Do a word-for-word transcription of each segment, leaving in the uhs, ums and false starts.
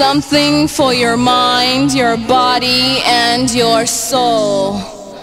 Something for your mind, your body, and your soul.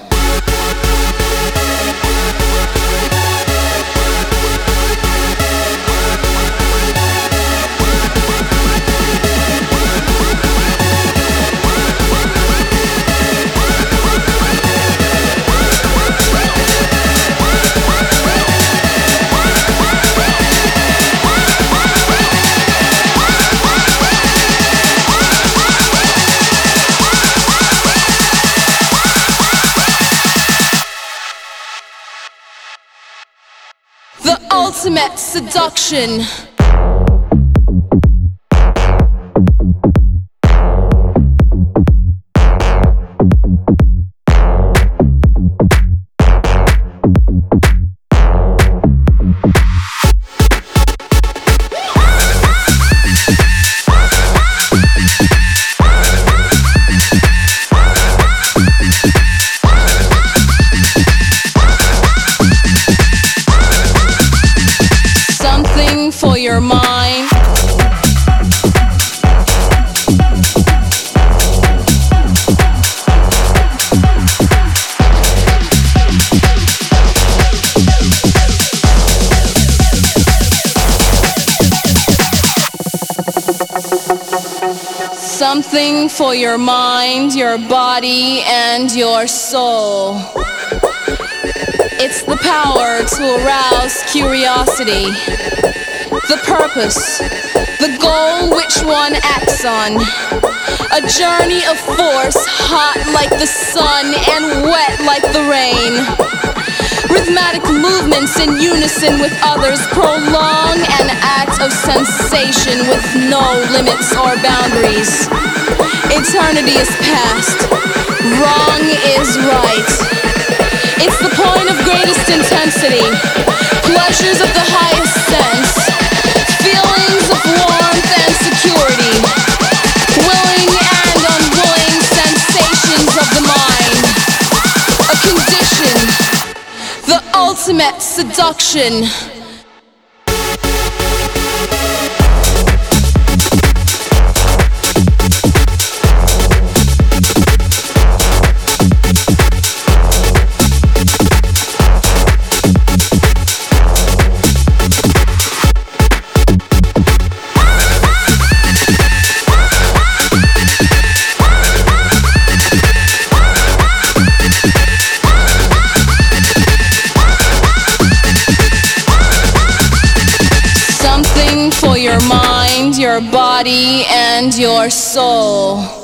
The ultimate seduction. Something for your mind. Something for your mind, your body, and your soul. It's the power to arouse curiosity, the purpose, the goal which one acts on. A journey of force, hot like the sun and wet like the rain. Rhythmic movements in unison with others prolong an act of sensation with no limits or boundaries. Eternity is past, wrong is right. It's the point of greatest intensity, pleasures of the highest sense, feelings of warmth and security, willing and unwilling sensations of the mind, a condition, the ultimate seduction. For your mind, your body, and your soul.